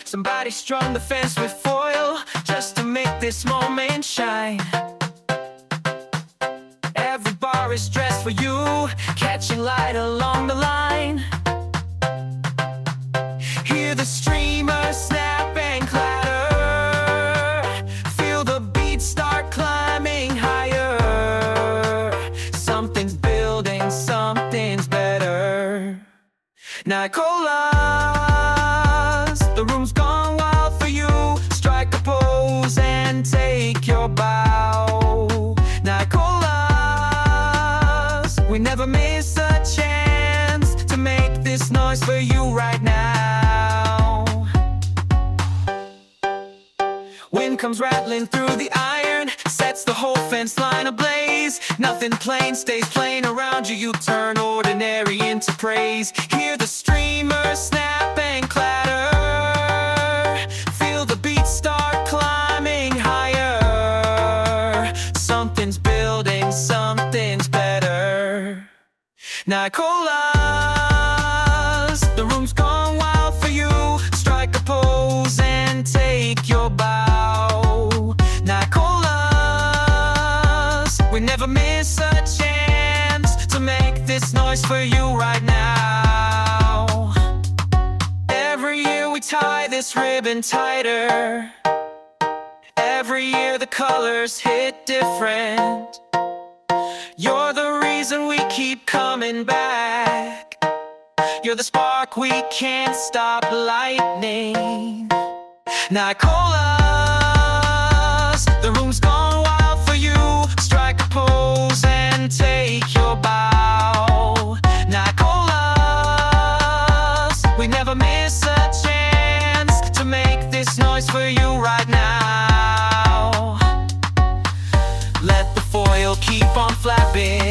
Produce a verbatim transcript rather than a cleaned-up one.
Somebody strung the fence with foil just to make this moment shine. Every bar is dressed for you, catching light along the line. Hear the streamers snap and clatter, feel the beat start climbing higher. Something's building, something's better. Nicolas, the room's gone wild for you. Strike a pose and take your bow. Nicolas, we never miss a chance to make this noise for you right now. Wind comes rattling through the iron, sets the whole fence line ablaze. Nothing plain stays plain around you. You turn ordinary into praise. Hear the streamers snap and clatter, feel the beat start climbing higher. Something's building, something's better. Nicolas, the room's gone wild for you. Strike a pose and take your bow. Nicolas, we never miss a chance to make this noise for you right now. Every year we tie this ribbon tighter. Every year the colors hit different. You're the reason we keep coming back. You're the spark we can't stop lighting. Nicolas, the room's gone wild for you. Strike a pose and take your bow. Nicolas, we never miss a chance to make this noise for you right now. Let the foil keep on flapping,